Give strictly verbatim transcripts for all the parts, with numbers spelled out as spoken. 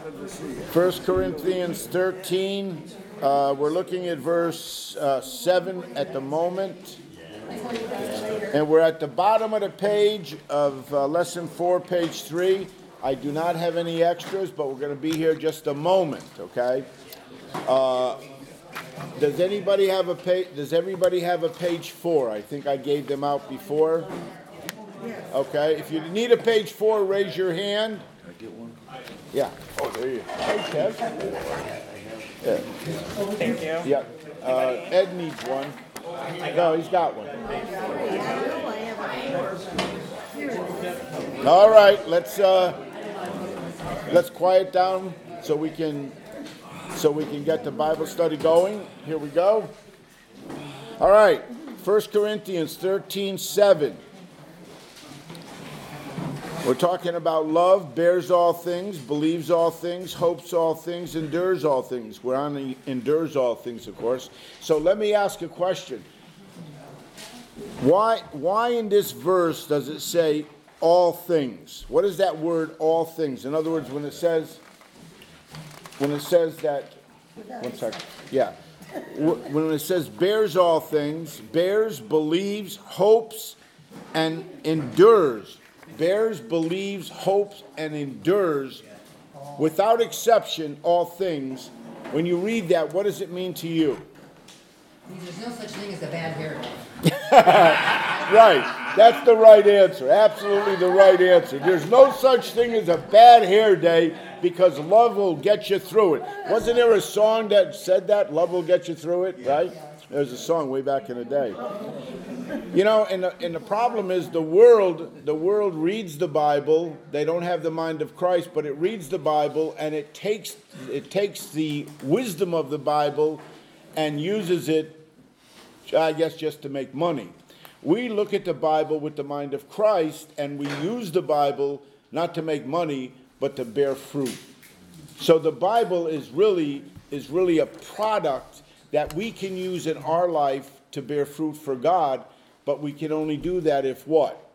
First Corinthians thirteen. Uh, we're looking at verse uh, seven at the moment. And we're at the bottom of the page of uh, lesson four, page three. I do not have any extras, but we're going to be here just a moment, okay? Uh, does anybody have a page? Does everybody have a page four? I think I gave them out before. Okay, if you need a page four, raise your hand. Can I get one? Yeah. Oh, there you go. Hey, Kev. Yeah. Thank you. Yeah. Uh, Ed needs one. No, he's got one. All right, let's uh, let's quiet down so we can so we can get the Bible study going. Here we go. All right, First Corinthians thirteen seven. We're talking about love, bears all things, believes all things, hopes all things, endures all things. We're on the endures all things, of course. So let me ask a question. Why, why in this verse does it say all things? What is that word, all things? In other words, when it says, when it says that, one second, yeah. When it says bears all things, bears, believes, hopes, and endures. Bears, believes, hopes, and endures, without exception, all things. When you read that, what does it mean to you? There's no such thing as a bad hair day. Right. That's the right answer. Absolutely the right answer. There's no such thing as a bad hair day because love will get you through it. Wasn't there a song that said that? Love will get you through it, right? There's a song way back in the day. You know, and the, and the problem is the world, the world reads the Bible. They don't have the mind of Christ, but it reads the Bible and it takes it takes the wisdom of the Bible and uses it, I guess, just to make money. We look at the Bible with the mind of Christ and we use the Bible not to make money, but to bear fruit. So the Bible is really is really a product that we can use in our life to bear fruit for God. But we can only do that if what?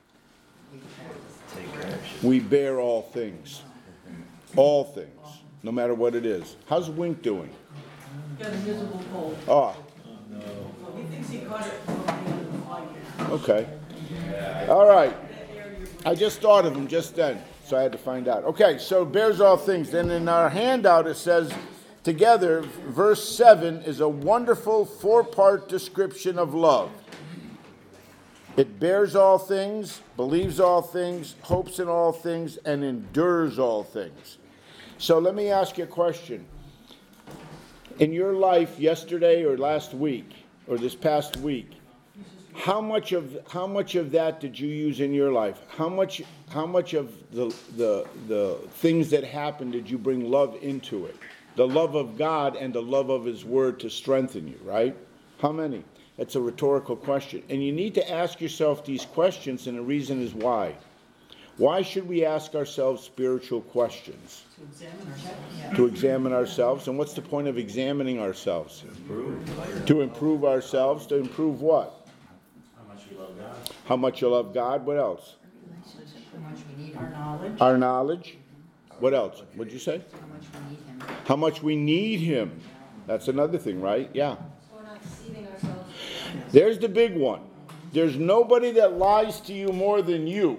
We bear all things. All things. No matter what it is. How's Wink doing? Got a miserable cold. Oh. He thinks he caught it from the other. Okay. All right. I just thought of him just then, so I had to find out. Okay, so bears all things. Then in our handout it says, together, verse seven is a wonderful four-part description of love. It bears all things, believes all things, hopes in all things, and endures all things. So let me ask you a question. In your life yesterday or last week, or this past week, how much of how much of that did you use in your life? How much how much of the the the things that happened did you bring love into it? The love of God and the love of His Word to strengthen you, right? How many? It's a rhetorical question. And you need to ask yourself these questions, and the reason is why. Why should we ask ourselves spiritual questions? To examine ourselves. Yeah. To examine ourselves. And what's the point of examining ourselves? Improve. To improve ourselves. To improve what? How much you love God. How much you love God. What else? How much we need our knowledge. Our knowledge. What else? What'd you say? How much we need Him. How much we need Him. That's another thing, right? Yeah. We're not deceiving ourselves. There's the big one. There's nobody that lies to you more than you.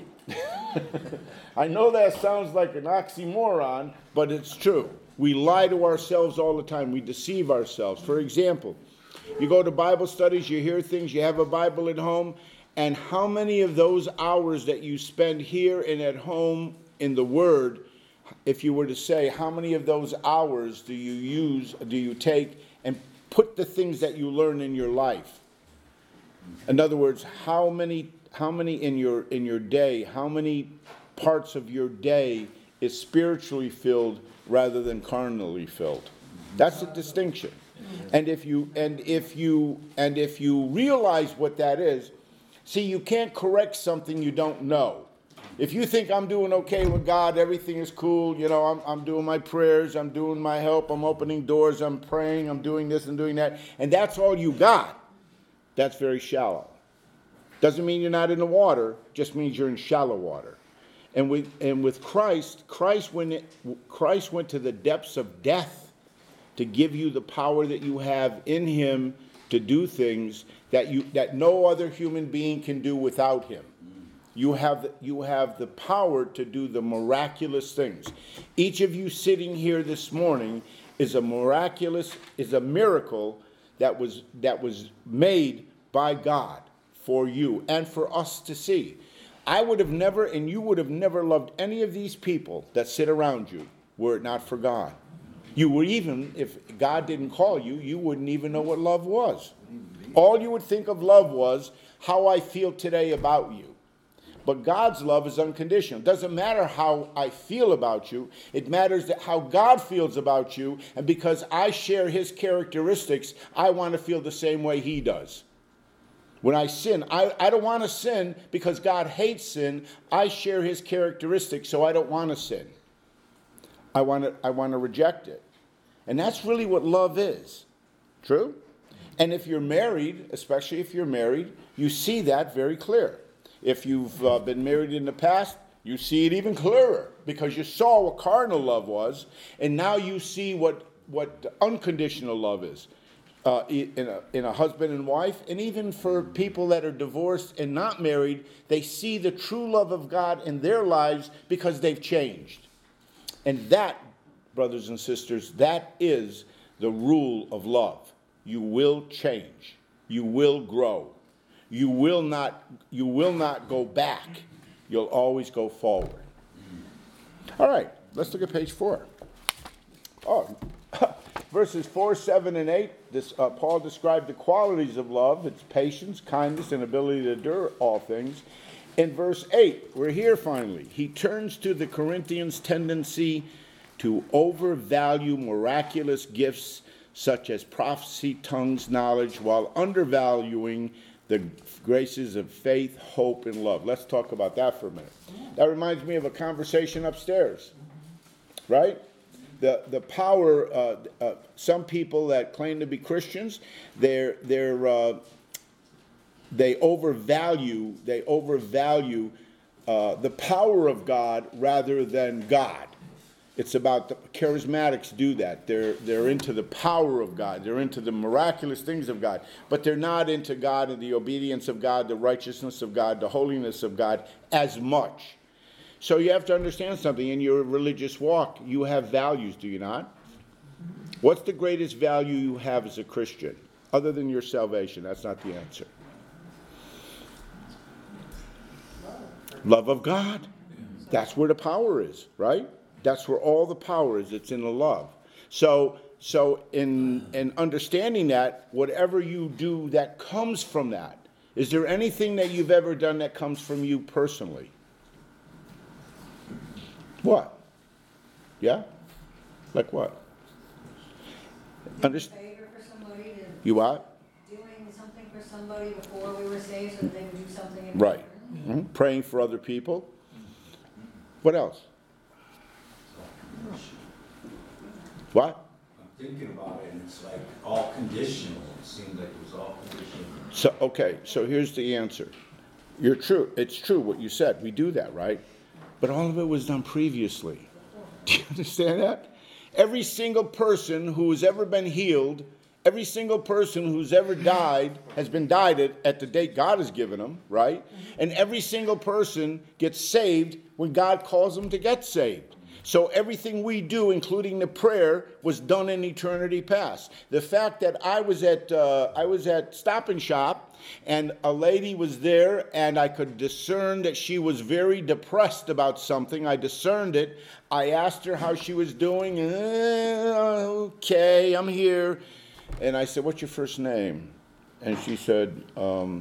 I know that sounds like an oxymoron, but it's true. We lie to ourselves all the time. We deceive ourselves. For example, you go to Bible studies, you hear things, you have a Bible at home, and how many of those hours that you spend here and at home in the Word, if you were to say, how many of those hours do you use, do you take and put the things that you learn in your life? In other words, how many how many in your in your day, how many parts of your day is spiritually filled rather than carnally filled? That's a distinction. And if you and if you and if you realize what that is, see, you can't correct something you don't know. If you think I'm doing okay with God, everything is cool, you know, I'm I'm doing my prayers, I'm doing my help, I'm opening doors, I'm praying, I'm doing this and doing that, and that's all you got, that's very shallow. Doesn't mean you're not in the water, just means you're in shallow water. And with, and with Christ, Christ went, Christ went to the depths of death to give you the power that you have in him to do things that you that no other human being can do without him. You have, you have the power to do the miraculous things. Each of you sitting here this morning is a miraculous, is a miracle that was that was made by God for you and for us to see. I would have never, and you would have never loved any of these people that sit around you were it not for God. You would even, if God didn't call you, you wouldn't even know what love was. All you would think of love was how I feel today about you. But God's love is unconditional. It doesn't matter how I feel about you. It matters that how God feels about you. And because I share his characteristics, I want to feel the same way he does. When I sin, I, I don't want to sin because God hates sin. I share his characteristics, so I don't want to sin. I want to, I want to reject it. And that's really what love is. True? And if you're married, especially if you're married, you see that very clear. If you've uh, been married in the past, you see it even clearer because you saw what carnal love was, and now you see what, what unconditional love is. Uh, in, a, in a husband and wife, and even for people that are divorced and not married, they see the true love of God in their lives because they've changed. And that, brothers and sisters, that is the rule of love. You will change. You will grow. You will not, you will not go back. You'll always go forward. All right, let's look at page four. Oh, verses four, seven, and eight, this, uh, Paul described the qualities of love, its patience, kindness, and ability to endure all things. In verse eight, we're here finally. He turns to the Corinthians' tendency to overvalue miraculous gifts such as prophecy, tongues, knowledge, while undervaluing the graces of faith, hope, and love. Let's talk about that for a minute. That reminds me of a conversation upstairs, right? The the power, uh, uh, some people that claim to be Christians, they're, they're, uh, they overvalue, they overvalue uh, the power of God rather than God. It's about the charismatics do that. They're, they're into the power of God. They're into the miraculous things of God. But they're not into God and the obedience of God, the righteousness of God, the holiness of God as much. So you have to understand something. In your religious walk, you have values, do you not? What's the greatest value you have as a Christian? Other than your salvation. That's not the answer. Love of God. That's where the power is, right? That's where all the power is. It's in the love. So, so in, in understanding that, whatever you do that comes from that, is there anything that you've ever done that comes from you personally? What? Yeah? Like what? Doing a Underst- favor for somebody, to you what? doing something for somebody before we were saved so that they would do something in Right. return. Mm-hmm. Praying for other people. What else? What? I'm thinking about it, and it's like all conditional. It seemed like it was all conditional. So, okay, so here's the answer. You're true. It's true what you said. We do that, right? But all of it was done previously. Do you understand that? Every single person who has ever been healed, every single person who's ever died has been died at, at the date God has given them, right? And every single person gets saved when God calls them to get saved. So everything we do, including the prayer, was done in eternity past. The fact that I was at uh, I was at Stop and Shop, and a lady was there, and I could discern that she was very depressed about something. I discerned it. I asked her how she was doing. Uh, okay, I'm here. And I said, "What's your first name?" And she said, um,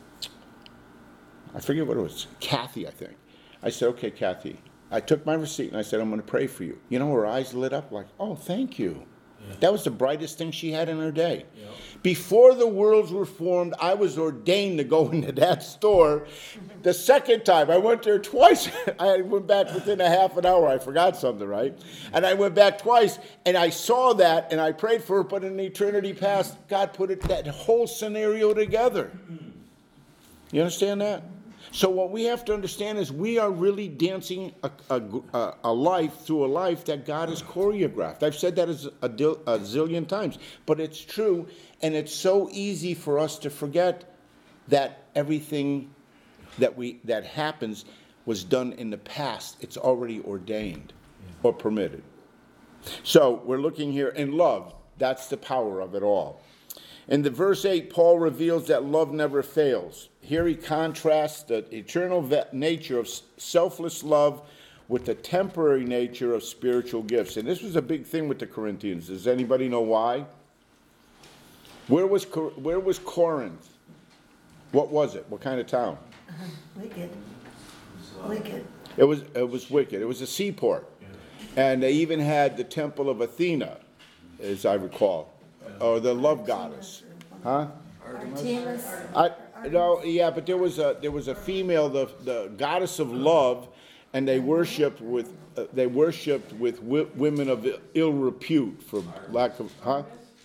I forget what it was, Kathy, I think. I said, "Okay, Kathy." I took my receipt and I said, "I'm going to pray for you." You know, her eyes lit up like, "Oh, thank you." Yeah. That was the brightest thing she had in her day. Yeah. Before the worlds were formed, I was ordained to go into that store. The second time, I went there twice. I went back within a half an hour. I forgot something, right? And I went back twice, and I saw that, and I prayed for her, but in eternity past, God put it, that whole scenario together. You understand that? So what we have to understand is we are really dancing a, a, a life through a life that God has choreographed. I've said that as a, dil, a zillion times, but it's true, and it's so easy for us to forget that everything that we that happens was done in the past. It's already ordained or permitted. So we're looking here in love. That's the power of it all. In the verse eight, Paul reveals that love never fails. Here he contrasts the eternal nature of selfless love with the temporary nature of spiritual gifts. And this was a big thing with the Corinthians. Does anybody know why? Where was where was Corinth? What was it? What kind of town? Uh-huh. Wicked. Wicked. It was it was wicked. It was a seaport. And they even had the temple of Athena, as I recall. Or the love goddess. Huh? Artemis. I, no, yeah, but there was a there was a female, the the goddess of love, and they worshipped with uh, they worshipped with wi- women of ill repute for lack of huh.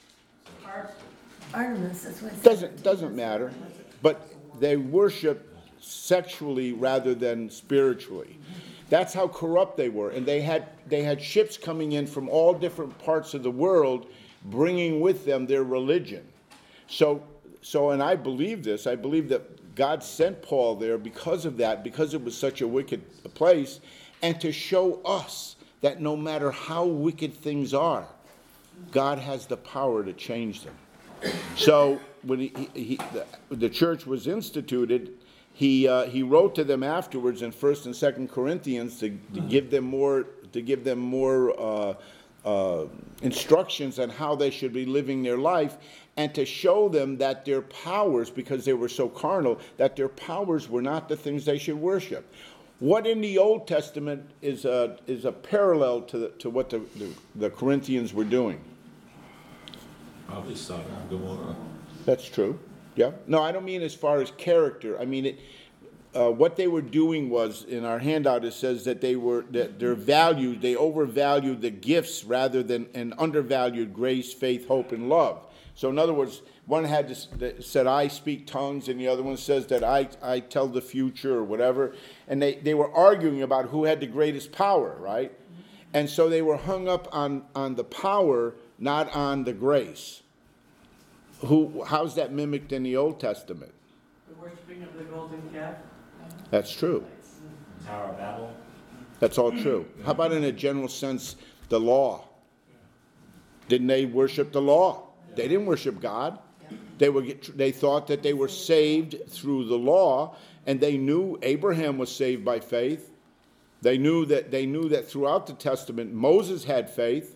Artemis is what. Doesn't doesn't matter, but they worshiped sexually rather than spiritually. That's how corrupt they were, and they had they had ships coming in from all different parts of the world, bringing with them their religion. So, so, and I believe this. I believe that God sent Paul there because of that, because it was such a wicked place, and to show us that no matter how wicked things are, God has the power to change them. So, when he, he, he, the, the church was instituted, he uh, he wrote to them afterwards in First and Second Corinthians to, to give them more to give them more. Uh, Uh, instructions on how they should be living their life, and to show them that their powers, because they were so carnal, that their powers were not the things they should worship. What in the Old Testament is a, is a parallel to, the, to what the, the, the Corinthians were doing? Probably Sodom and Gomorrah. That's true. Yeah. No, I don't mean as far as character. I mean it. Uh, what they were doing was, in our handout, it says that they were that their valued, they overvalued the gifts rather than and undervalued grace, faith, hope, and love. So, in other words, one had this, that said, "I speak tongues," and the other one says that I I tell the future or whatever, and they, they were arguing about who had the greatest power, right? And so they were hung up on on the power, not on the grace. Who? How's that mimicked in the Old Testament? The worshiping of the golden calf. That's true. Tower of Babel. That's all true. How about in a general sense, the law? Didn't they worship the law? They didn't worship God. They were they thought that they were saved through the law, and they knew Abraham was saved by faith. They knew that they knew that throughout the Testament Moses had faith.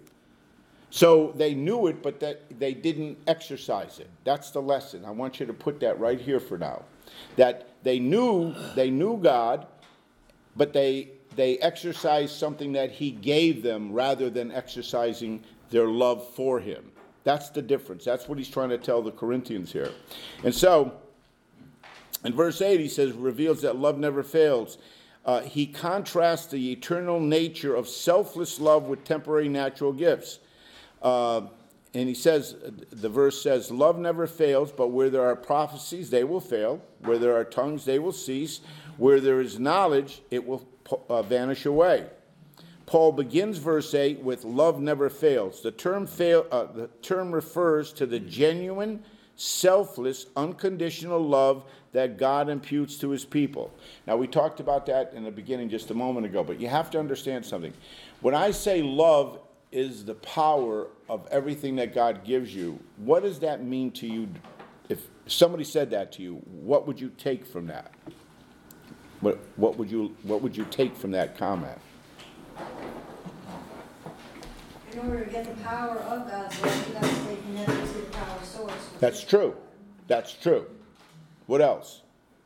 So they knew it, but that they didn't exercise it. That's the lesson. I want you to put that right here for now. That they knew they knew God, but they they exercised something that he gave them rather than exercising their love for him. That's the difference. That's what he's trying to tell the Corinthians here. And so, in verse eight, he says, reveals that love never fails. Uh, he contrasts the eternal nature of selfless love with temporary natural gifts. Uh, and he says, the verse says, love never fails, but where there are prophecies, they will fail. Where there are tongues, they will cease. Where there is knowledge, it will uh, vanish away. Paul begins verse eight with love never fails. The term fail, uh, the term refers to the genuine, selfless, unconditional love that God imputes to his people. Now, we talked about that in the beginning just a moment ago, but you have to understand something. When I say love is the power of everything that God gives you, what does that mean to you? If somebody said that to you, what would you take from that? What, what would you what would you take from that comment? In order to get the power of God's love, you got to stay connected to the power source. That's true. That's true. What else?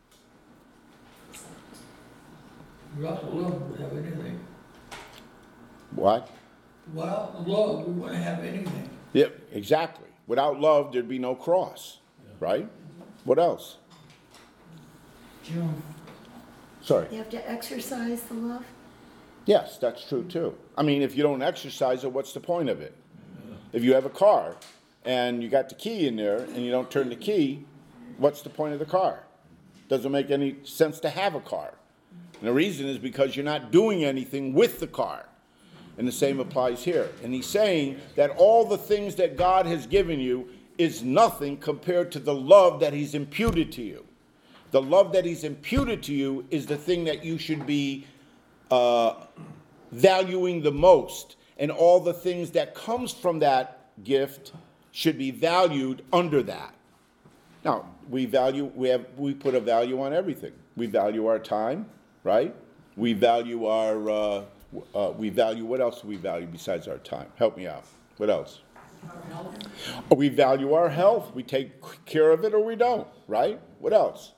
Without love, we have anything. What? Without love, we wouldn't have anything. Yep, exactly. Without love, there'd be no cross, right? What else? June. Sorry. You have to exercise the love? Yes, that's true too. I mean, if you don't exercise it, what's the point of it? If you have a car and you got the key in there and you don't turn the key, what's the point of the car? Doesn't make any sense to have a car. And the reason is because you're not doing anything with the car. And the same applies here. And he's saying that all the things that God has given you is nothing compared to the love that he's imputed to you. The love that he's imputed to you is the thing that you should be uh, valuing the most. And all the things that comes from that gift should be valued under that. Now, we value, we have, we put a value on everything. We value our time, right? We value our, uh, uh, we value, what else do we value besides our time? Help me out. What else? Our health. We value our health. We take care of it or we don't, right? What else?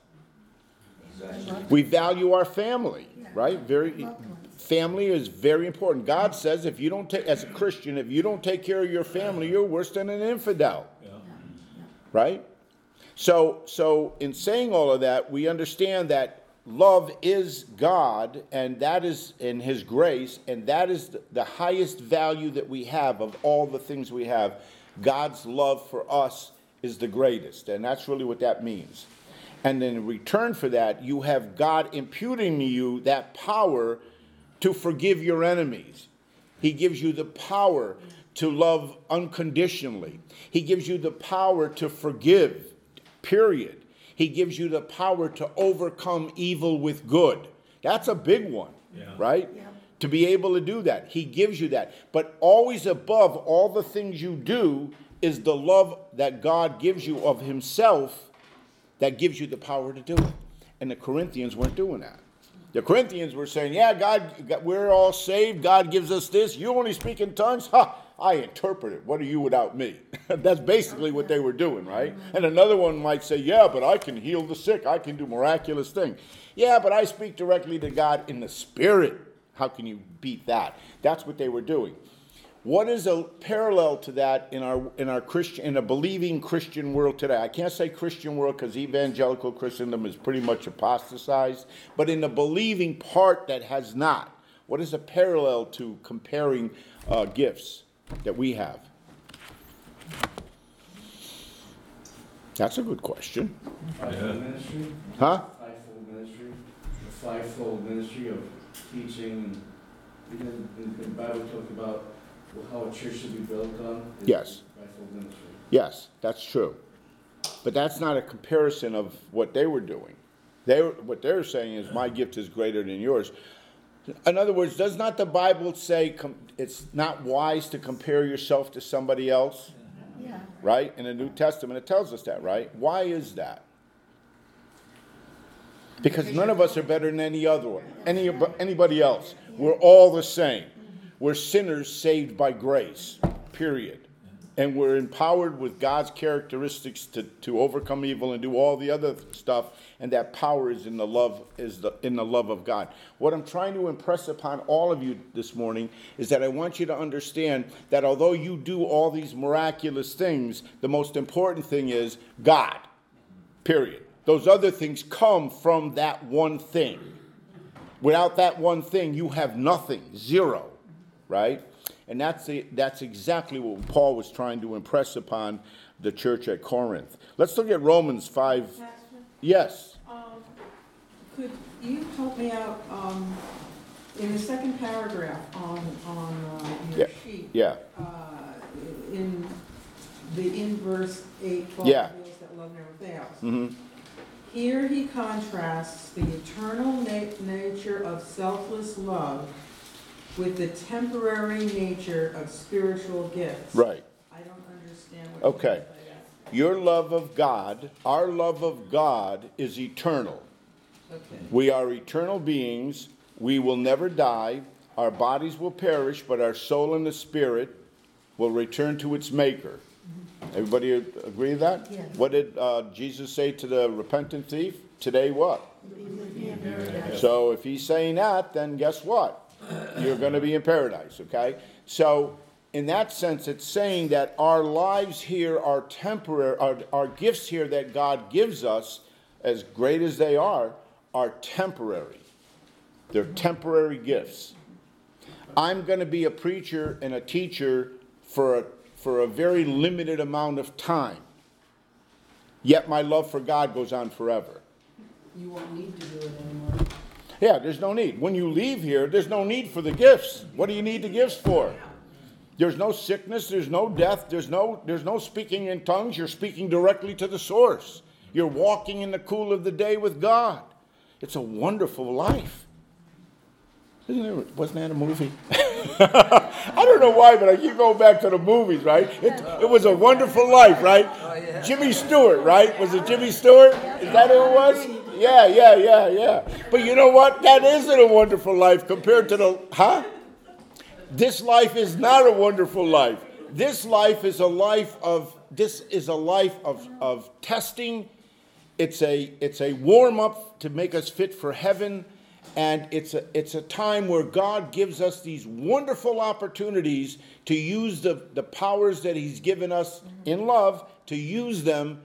We value our family, right? Very, family is very important. God says if you don't take, as a Christian, if you don't take care of your family, you're worse than an infidel, right? So, so in saying all of that, we understand that love is God, and that is in his grace, and that is the highest value that we have of all the things we have. God's love for us is the greatest, and that's really what that means. And then in return for that, you have God imputing to you that power to forgive your enemies. He gives you the power to love unconditionally. He gives you the power to forgive, period. He gives you the power to overcome evil with good. That's a big one, yeah. right? Yeah. To be able to do that. He gives you that. But always above all the things you do is the love that God gives you of himself that gives you the power to do it. And the Corinthians weren't doing that. The Corinthians were saying, yeah, God, we're all saved. God gives us this. You only speak in tongues? Ha! I interpret it. What are you without me? That's basically what they were doing, right? And another one might say, yeah, but I can heal the sick. I can do miraculous things. Yeah, but I speak directly to God in the Spirit. How can you beat that? That's what they were doing. What is a parallel to that in our in our Christian in a believing Christian world today? I can't say Christian world because evangelical Christendom is pretty much apostatized, but in the believing part that has not, what is a parallel to comparing uh, gifts that we have? That's a good question. Fivefold ministry? Huh? Fivefold ministry. The fivefold ministry of teaching. Even in the Bible talk about how a church should be built on. Yes. Fivefold ministry. Yes, that's true. But that's not a comparison of what they were doing. They were, what they're saying is my gift is greater than yours. In other words, does not the Bible say com- it's not wise to compare yourself to somebody else? Yeah. Right? In the New Testament, it tells us that, right? Why is that? Because none of us are better than any other one, any anybody else. We're all the same. We're sinners saved by grace, period. And we're empowered with God's characteristics to, to overcome evil and do all the other stuff. And that power is in the love is the, in the love of God. What I'm trying to impress upon all of you this morning is that I want you to understand that although you do all these miraculous things, the most important thing is God, period. Those other things come from that one thing. Without that one thing, you have nothing, zero, right? And that's the, that's exactly what Paul was trying to impress upon the church at Corinth. Let's look at Romans five. Pastor, Yes. um, could you help me out, um, in the second paragraph on, on, uh, your Yeah. sheet? Yeah. Uh, in the in verse eight, twelve, Yeah. those that love never fails. Mm-hmm. Here he contrasts the eternal na- nature of selfless love with the temporary nature of spiritual gifts. Right. I don't understand what you Okay. mean by that. Your love of God, our love of God is eternal. Okay. We are eternal beings. We will never die. Our bodies will perish, but our soul and the spirit will return to its maker. Everybody agree with that? Yes. What did uh, Jesus say to the repentant thief? Today what? So if he's saying that, then guess what? You're going to be in paradise, okay? So in that sense, it's saying that our lives here are temporary, our, our gifts here that God gives us, as great as they are, are temporary. They're temporary gifts. I'm going to be a preacher and a teacher for a, for a very limited amount of time. Yet my love for God goes on forever. you won't need to do it anymore. Yeah, there's no need. When you leave here, there's no need for the gifts. What do you need the gifts for? There's no sickness, there's no death, there's no, there's no speaking in tongues. You're speaking directly to the source. You're walking in the cool of the day with God. It's a wonderful life. Isn't it, wasn't that a movie? I don't know why, but I keep going back to the movies, right? It, it was a wonderful life, right? Oh, yeah. Jimmy Stewart, right? Was it Jimmy Stewart? Is that who it was? Yeah, yeah, yeah, yeah. But you know what? That isn't a wonderful life compared to the, huh? This life is not a wonderful life. This life is a life of, this is a life of, of testing. It's a, it's a warm-up to make us fit for heaven. And it's a, it's a time where God gives us these wonderful opportunities to use the, the powers that he's given us in love, to use them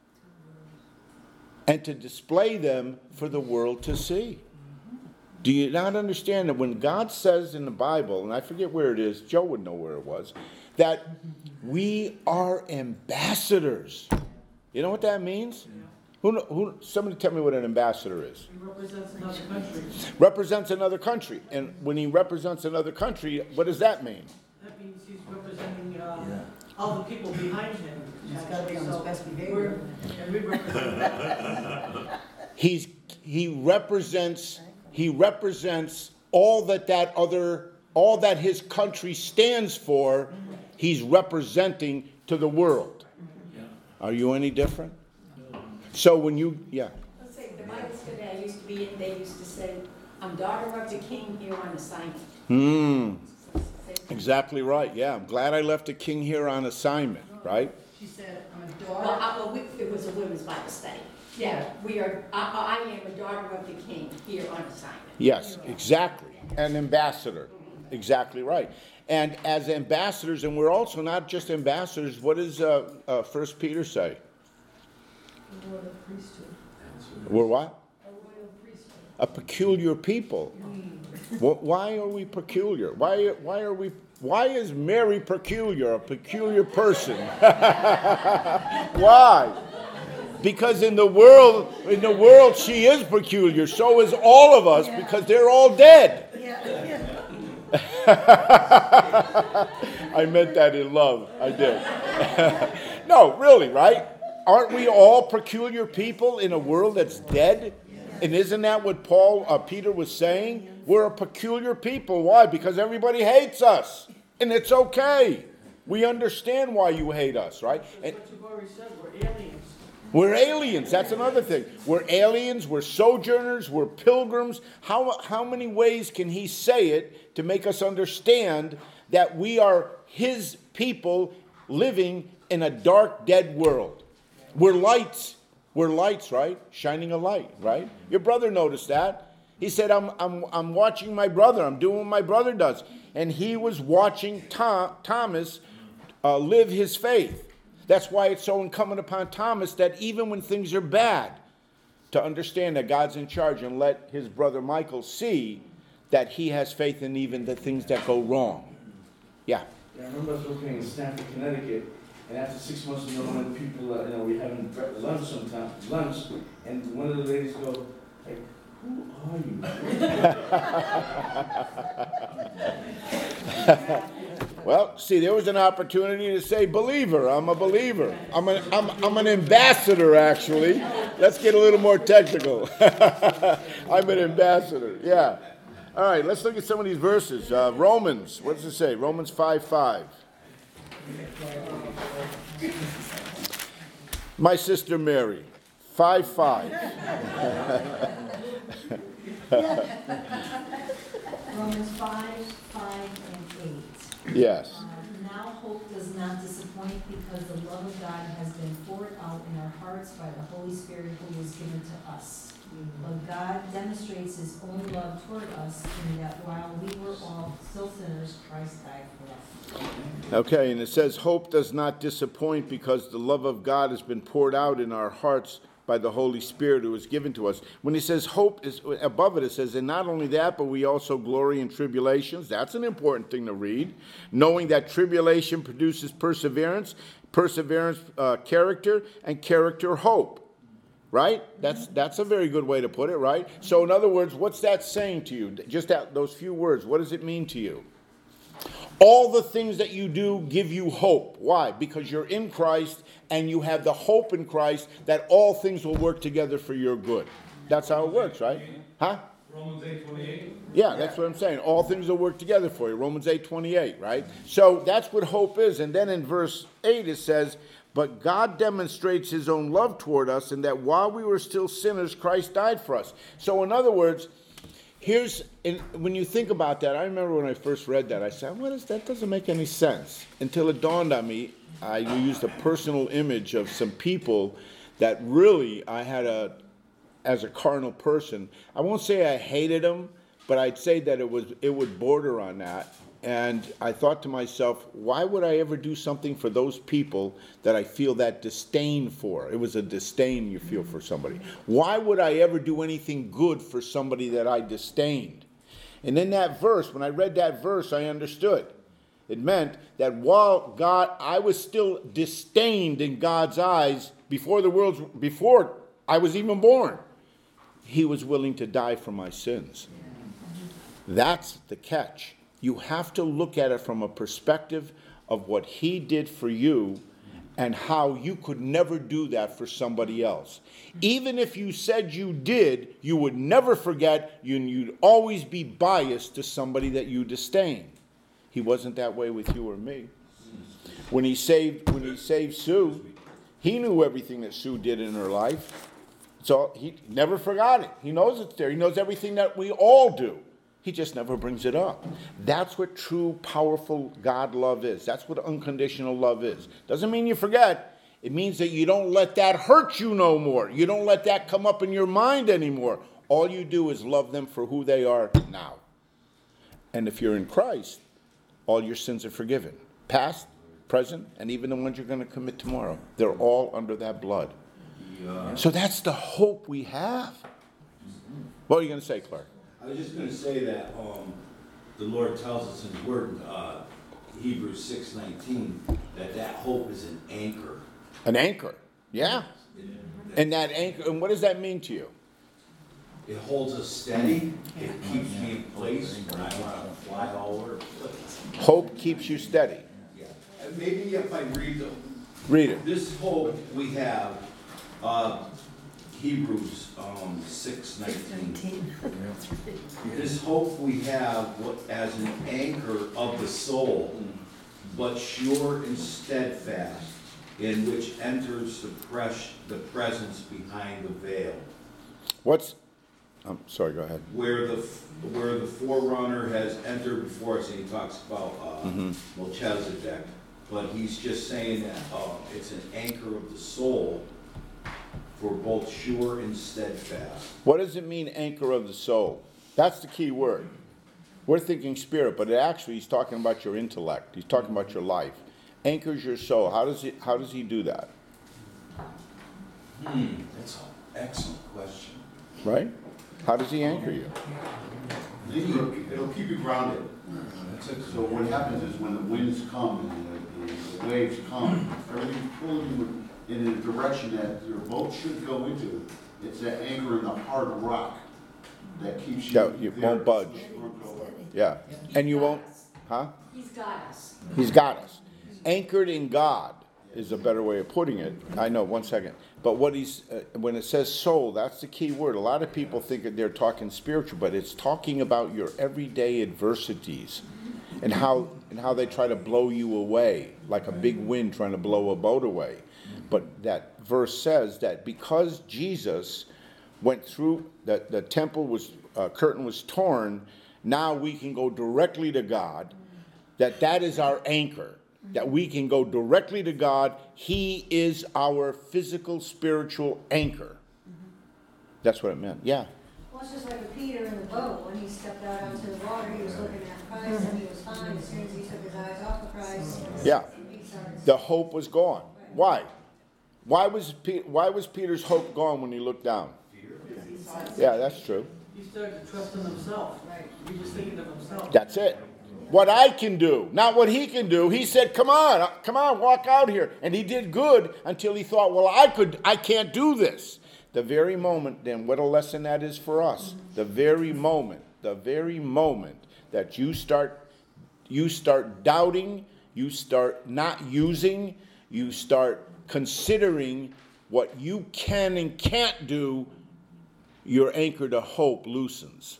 and to display them for the world to see. Do you not understand that when God says in the Bible, and I forget where it is, Joe would know where it was, that we are ambassadors. You know what that means? Who, who, somebody tell me what an ambassador is. He represents another country. Represents another country. And when he represents another country, what does that mean? That means he's representing uh, all the people behind him. He's got to be on his So best we're- behavior. And we represent that. He's, he represents, he represents all that that other, all that his country stands for, he's representing to the world. Are you any different? So when you, yeah. Let's say, the Bible study I used to be in, they used to say, I'm daughter of the king here on assignment. Hmm. Exactly right. Yeah, I'm glad I left the king here on assignment, right? She said, I'm a Well, daughter. I, well, we, it was a women's Bible study. Yeah, we are, I, I am a daughter of the king here on assignment. Yes, exactly. An ambassador. Exactly right. And as ambassadors, and we're also not just ambassadors, what does uh, uh, First Peter say? A royal priesthood. We're what? A royal priesthood. A peculiar people. Wh- Why are we peculiar? Why, why are we, why is Mary peculiar, a peculiar person? Why? Because in the world, in the world she is peculiar. So is all of us because they're all dead. I meant that in love. I did. No, really, right? Aren't we all peculiar people in a world that's dead? And isn't that what Paul, uh, Peter was saying? We're a peculiar people. Why? Because everybody hates us. And it's okay. We understand why you hate us, right? And But you've already said we're aliens. we're aliens. That's another thing. We're aliens. We're sojourners. We're pilgrims. How, how many ways can he say it to make us understand that we are his people living in a dark, dead world? We're lights. We're lights, right? Shining a light, right? Your brother noticed that. He said, I'm, I'm, I'm watching my brother. I'm doing what my brother does. And he was watching Tom, Thomas uh, live his faith. That's why it's so incumbent upon Thomas that even when things are bad, to understand that God's in charge and let his brother Michael see that he has faith in even the things that go wrong. Yeah. Yeah, I remember I was working in Stamford, Connecticut, and after six months, you know, when people, uh, you know, we having bre- lunch sometimes, lunch, and one of the ladies go, like, who are you? Well, see, there was an opportunity to say believer. I'm a believer. I'm an, I'm, I'm an ambassador, actually. Let's get a little more technical. I'm an ambassador, yeah. All right, let's look at some of these verses. Uh, Romans, what does it say? Romans five five. My sister Mary, five five. Romans five, five, and eight. Yes. Uh, Now hope does not disappoint because the love of God has been poured out in our hearts by the Holy Spirit who was given to us. But God demonstrates his own love toward us in that while we were all still sinners, Christ died for us. Okay, and it says, hope does not disappoint because the love of God has been poured out in our hearts by the Holy Spirit who was given to us. When he says hope, is above it, it says, and not only that, but we also glory in tribulations. That's an important thing to read. Knowing that tribulation produces perseverance, perseverance, uh, character, and character, hope. right? That's that's a very good way to put it, right? So in other words, what's that saying to you? Just that, those few words, what does it mean to you? All the things that you do give you hope. Why? Because you're in Christ and you have the hope in Christ that all things will work together for your good. That's how it works, right? Huh? Romans eight twenty-eight. Yeah, that's what I'm saying. All things will work together for you. Romans eight twenty-eight, right? So that's what hope is. And then in verse eight it says, but God demonstrates his own love toward us in that while we were still sinners, Christ died for us. So in other words, here's, in, when you think about that, I remember when I first read that, I said, what is that? Doesn't make any sense. Until it dawned on me, I used a personal image of some people that really I had a, as a carnal person, I won't say I hated them, but I'd say that it was it would border on that. And I thought to myself, why would I ever do something for those people that I feel that disdain for? It was a disdain you feel for somebody. Why would I ever do anything good for somebody that I disdained? And in that verse, when I read that verse, I understood. It meant that while God, I was still disdained in God's eyes before the world's, before I was even born, he was willing to die for my sins. That's the catch. You have to look at it from a perspective of what he did for you and how you could never do that for somebody else. Even if you said you did, you would never forget, and you'd always be biased to somebody that you disdain. He wasn't that way with you or me. When he saved, when he saved Sue, he knew everything that Sue did in her life. So he never forgot it. He knows it's there. He knows everything that we all do. He just never brings it up. That's what true, powerful God love is. That's what unconditional love is. Doesn't mean you forget. It means that you don't let that hurt you no more. You don't let that come up in your mind anymore. All you do is love them for who they are now. And if you're in Christ, all your sins are forgiven. Past, present, and even the ones you're going to commit tomorrow. They're all under that blood. Yeah. So that's the hope we have. What are you going to say, Clark? I was just going to say that um, the Lord tells us in His Word, uh, Hebrews six nineteen, that that hope is an anchor. An anchor, yeah. And that anchor, and what does that mean to you? It holds us steady. It keeps me in place when I want to fly all over the place. Hope keeps you steady. Yeah. And maybe if I read the read it. This hope we have. Uh, Hebrews um, six nineteen. This hope we have as an anchor of the soul, but sure and steadfast, in which enters the, pres- the presence behind the veil. What's? I'm sorry. Go ahead. Where the where the forerunner has entered before us, and he talks about uh, mm-hmm. Melchizedek, but he's just saying that uh, it's an anchor of the soul. For both sure and steadfast. What does it mean, anchor of the soul? That's the key word. We're thinking spirit, but it actually he's talking about your intellect. He's talking about your life. Anchors your soul. How does he, how does he do that? Hmm, that's an excellent question. Right? How does he anchor you? It'll, it'll keep you grounded. So what happens is when the winds come and the, the, the waves come, everything's pulling you in the direction that your boat should go into. It's that anchor in the hard rock that keeps you. Yeah, you won't budge. Yeah, and you won't, huh? He's got us. He's got us. Anchored in God is a better way of putting it. I know, one second. But what he's, uh, when it says soul, that's the key word. A lot of people think that they're talking spiritual, but it's talking about your everyday adversities and how and how they try to blow you away, like a big wind trying to blow a boat away. But that verse says that because Jesus went through, that the temple was, uh, curtain was torn, now we can go directly to God, that that is our anchor, that we can go directly to God. He is our physical, spiritual anchor. That's what it meant, yeah. Well, it's just like with Peter in the boat. When he stepped out onto the water, he was looking at Christ and he was fine. As soon as he took his eyes off of Christ, yeah, the hope was gone. Why? Why was Pe- why was Peter's hope gone when he looked down? Yeah, that's true. He started to trust in himself. Right. He was thinking of himself. That's it. What I can do, not what he can do. He said, "Come on, come on, walk out here," and he did good until he thought, "Well, I could, I can't do this." the very moment, then what a lesson that is for us. The very moment, the very moment that you start, you start doubting, you start not using, you start considering what you can and can't do, your anchor to hope loosens.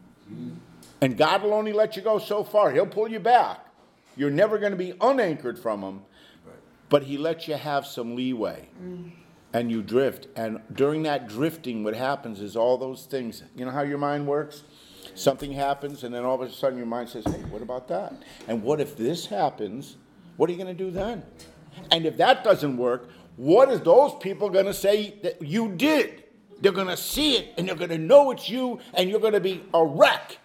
And God will only let you go so far. He'll pull you back. You're never going to be unanchored from him, but he lets you have some leeway. Mm. And you drift. And during that drifting, what happens is all those things. You know how your mind works? Something happens, and then all of a sudden your mind says, hey, what about that? And what if this happens? What are you going to do then? And if that doesn't work, what is those people going to say that you did? They're going to see it, and they're going to know it's you, and you're going to be a wreck.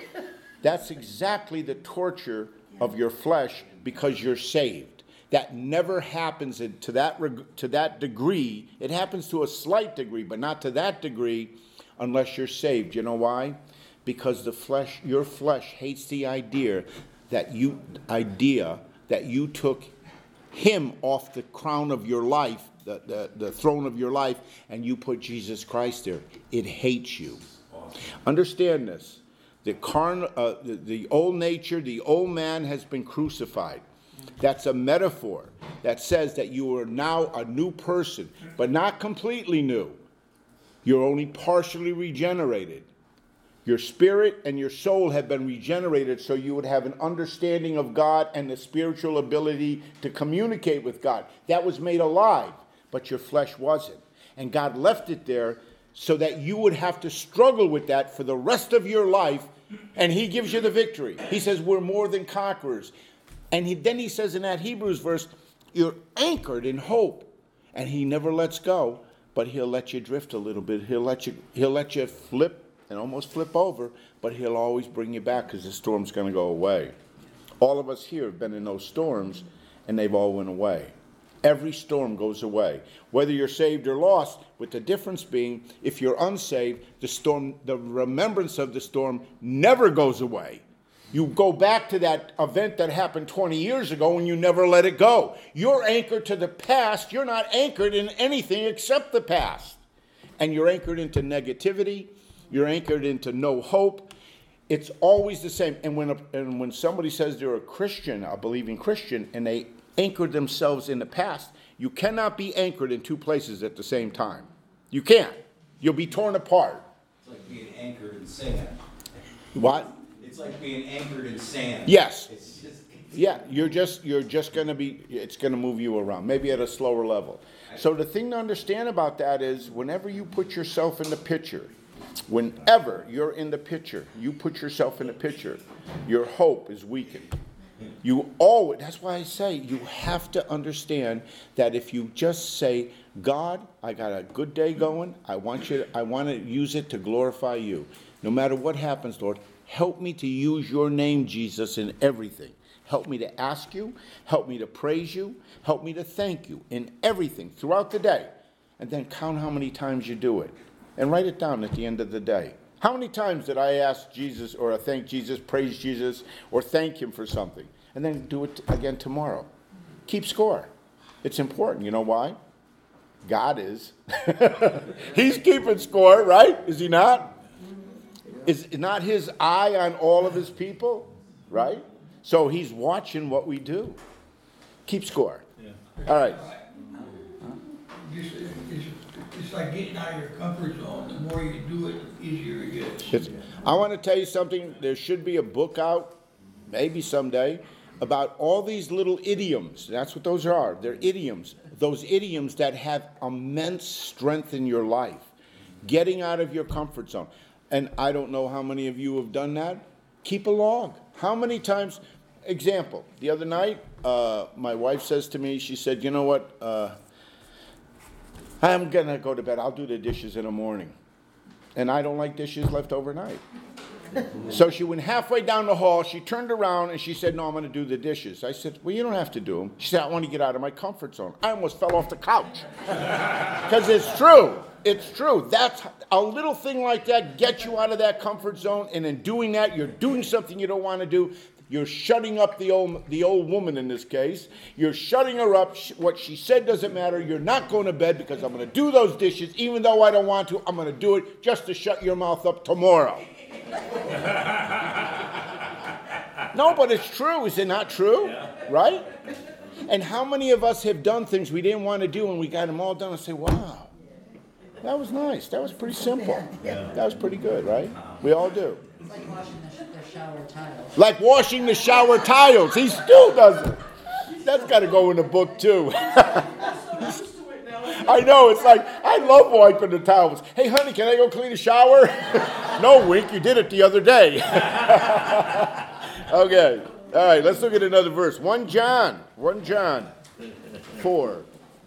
That's exactly the torture of your flesh because you're saved. That never happens to that, to that degree. It happens to a slight degree, but not to that degree unless you're saved. You know why? Because the flesh, your flesh hates the idea that you idea that you took him off the crown of your life, the, the, the throne of your life, and you put Jesus Christ there. It hates you. Understand this. The, carn, uh, the, the old nature, the old man has been crucified. That's a metaphor that says that you are now a new person, but not completely new. You're only partially regenerated. Your spirit and your soul have been regenerated so you would have an understanding of God and the spiritual ability to communicate with God. That was made alive, but your flesh wasn't. And God left it there so that you would have to struggle with that for the rest of your life, and he gives you the victory. He says we're more than conquerors. And he, then he says in that Hebrews verse, you're anchored in hope. And he never lets go, but he'll let you drift a little bit. He'll let you, he'll let you flip and almost flip over, but he'll always bring you back because the storm's going to go away. All of us here have been in those storms, and they've all went away. Every storm goes away, whether you're saved or lost, with the difference being, if you're unsaved, the storm, the remembrance of the storm never goes away. You go back to that event that happened twenty years ago and you never let it go. You're anchored to the past. You're not anchored in anything except the past. And you're anchored into negativity. You're anchored into no hope. It's always the same. And when, a, and when somebody says they're a Christian, a believing Christian, and they anchored themselves in the past, you cannot be anchored in two places at the same time. You can't. You'll be torn apart. It's like being anchored in sand. What? It's like being anchored in sand. Yes. It's just, yeah, you're just you're just going to be, it's going to move you around, maybe at a slower level. So the thing to understand about that is whenever you put yourself in the picture, whenever you're in the picture, you put yourself in the picture, your hope is weakened. You always, that's why I say you have to understand that if you just say, God, I got a good day going, I want you, I want to use it to glorify you. No matter what happens, Lord, help me to use your name, Jesus, in everything. Help me to ask you, help me to praise you, help me to thank you in everything throughout the day. And then count how many times you do it. And write it down at the end of the day. How many times did I ask Jesus or I thank Jesus, praise Jesus, or thank him for something? And then do it again tomorrow. Keep score. It's important. You know why? God is. He's keeping score, right? Is he not? Is not his eye on all of his people, right? So he's watching what we do. Keep score. Yeah. All right. It's, it's, it's like getting out of your comfort zone. The more you do it, the easier it gets. It's, I want to tell you something. There should be a book out, maybe someday, about all these little idioms. That's what those are. They're idioms. Those idioms that have immense strength in your life. Getting out of your comfort zone. And I don't know how many of you have done that. Keep a log. How many times? Example, the other night, uh, my wife says to me, she said, you know what, uh, I'm going to go to bed. I'll do the dishes in the morning. And I don't like dishes left overnight. So she went halfway down the hall. She turned around and she said, no, I'm going to do the dishes. I said, well, you don't have to do them. She said, I want to get out of my comfort zone. I almost fell off the couch. Because it's true. It's true. That's a little thing like that gets you out of that comfort zone. And in doing that, you're doing something you don't want to do. You're shutting up the old, the old woman in this case. You're shutting her up. What she said doesn't matter. You're not going to bed because I'm going to do those dishes. Even though I don't want to, I'm going to do it just to shut your mouth up tomorrow. No, but it's true. Is it not true? Yeah. Right? And how many of us have done things we didn't want to do and we got them all done and say, wow, that was nice. That was pretty simple. Yeah. That was pretty good, right? We all do. It's like washing the, the shower tiles. Like washing the shower tiles. He still does it. That's got to go in the book, too. I know. It's like, I love wiping the towels. Hey, honey, can I go clean the shower? No, Wink, you did it the other day. Okay. All right, let's look at another verse. First John. First John four.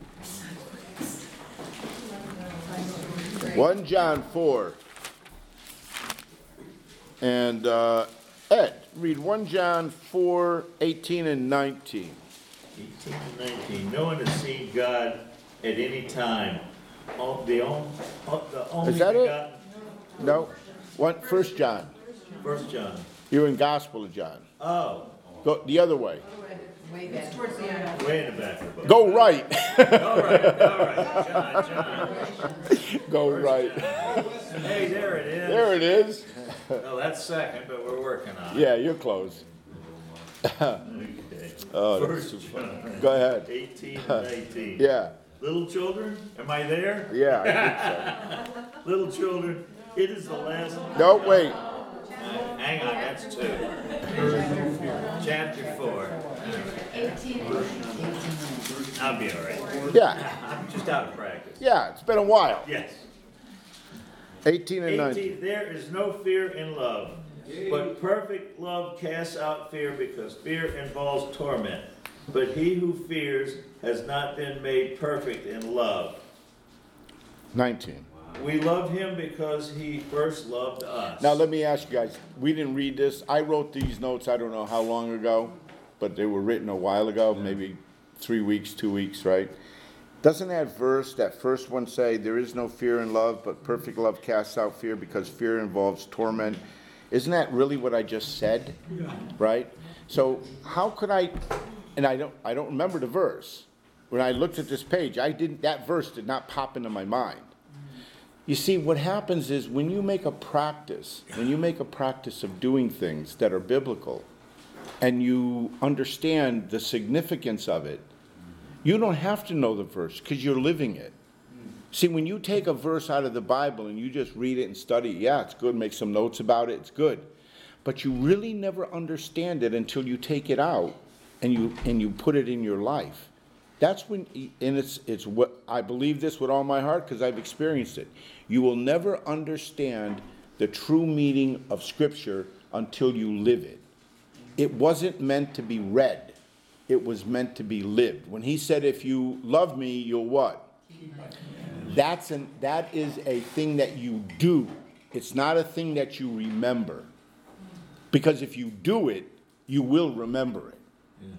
First John four. And uh, Ed, read First John four, eighteen and nineteen. eighteen and nineteen. No one has seen God at any time. Oh, the only, the only Is that begotten. it? No. One, First John. First John. You're in Gospel of John. Oh. Go the other way. Way back. Towards the end. Way in the back of the book. Go right. All right, all right. John, John. Go right. Hey, there it is. There it is. No, that's second, but we're working on it. Yeah, you're close. Okay. Oh, that's First too funny. John. Go ahead. eighteen and nineteen. Yeah. Little children, am I there? Yeah, I think so. Little children, it is the last. No, wait. Uh, hang on, that's two. Chapter four. I'll be all right. Yeah. I'm just out of practice. Yeah, it's been a while. Yes. eighteen and nineteen. eighteen. There is no fear in love, but perfect love casts out fear because fear involves torment. But he who fears has not been made perfect in love. nineteen. We love him because he first loved us. Now let me ask you guys, we didn't read this. I wrote these notes I don't know how long ago, but they were written a while ago, maybe three weeks, two weeks, right? Doesn't that verse, that first one say, there is no fear in love, but perfect love casts out fear because fear involves torment? Isn't that really what I just said? Yeah. Right? So how could I, and I don't, I don't remember the verse. When I looked at this page, I didn't, that verse did not pop into my mind. You see, what happens is when you make a practice, when you make a practice of doing things that are biblical, and you understand the significance of it, you don't have to know the verse because you're living it. See, when you take a verse out of the Bible and you just read it and study, yeah, it's good, make some notes about it, it's good. But you really never understand it until you take it out and you and you put it in your life. That's when, and it's it's what I believe this with all my heart because I've experienced it. You will never understand the true meaning of Scripture until you live it. It wasn't meant to be read. It was meant to be lived. When he said, if you love me, you'll what? That's an, that is a thing that you do. It's not a thing that you remember. Because if you do it, you will remember it.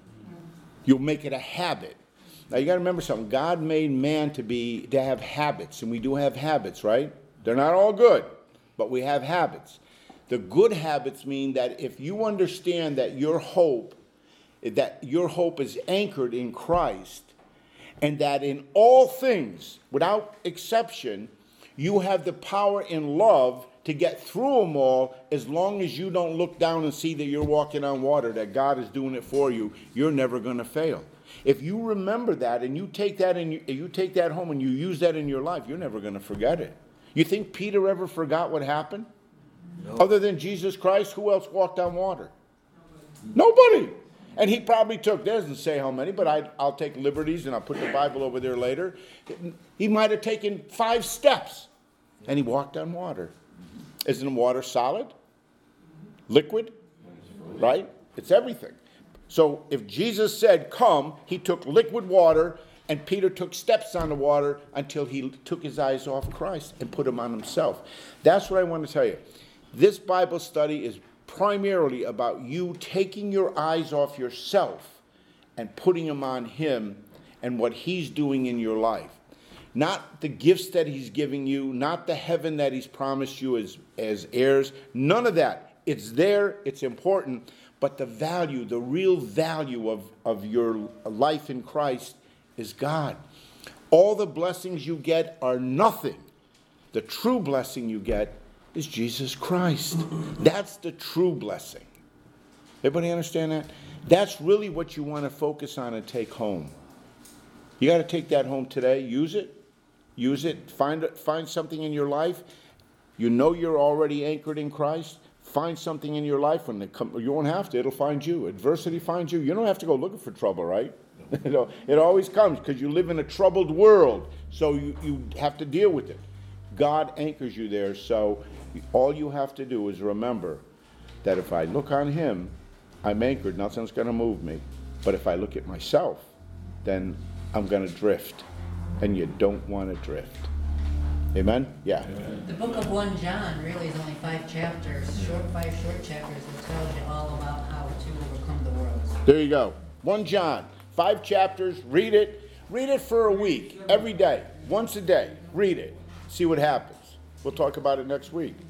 You'll make it a habit. Now you got to remember something. God made man to be to have habits, and we do have habits, right? They're not all good, but we have habits. The good habits mean that if you understand that your hope, that your hope is anchored in Christ, and that in all things, without exception, you have the power in love to get through them all, as long as you don't look down and see that you're walking on water, that God is doing it for you, you're never going to fail. If you remember that and you take that and you, you take that home and you use that in your life, you're never going to forget it. You think Peter ever forgot what happened? No. Other than Jesus Christ, who else walked on water? Nobody. And he probably took, doesn't say how many, but I, I'll take liberties and I'll put the Bible over there later. He might have taken five steps and he walked on water. Isn't water solid? Liquid? Right? It's everything. So if Jesus said, come, he took liquid water, and Peter took steps on the water until he took his eyes off Christ and put them on himself. That's what I want to tell you. This Bible study is primarily about you taking your eyes off yourself and putting them on him and what he's doing in your life. Not the gifts that he's giving you, not the heaven that he's promised you as, as heirs, none of that. It's there, it's important. But the value, the real value of, of your life in Christ is God. All the blessings you get are nothing. The true blessing you get is Jesus Christ. That's the true blessing. Everybody understand that? That's really what you want to focus on and take home. You got to take that home today. Use it. Use it. Find, find something in your life. You know you're already anchored in Christ. Find something in your life. When it come, you won't have to. It'll find you. Adversity finds you. You don't have to go looking for trouble, right? You know, it always comes because you live in a troubled world. So you, you have to deal with it. God anchors you there. So all you have to do is remember that if I look on him, I'm anchored. Nothing's going to move me. But if I look at myself, then I'm going to drift. And you don't want to drift. Amen? Yeah. The book of First John really is only five chapters, short, five short chapters that tells you all about how to overcome the world. There you go. First John, five chapters. Read it. Read it for a week, every day, once a day. Read it. See what happens. We'll talk about it next week.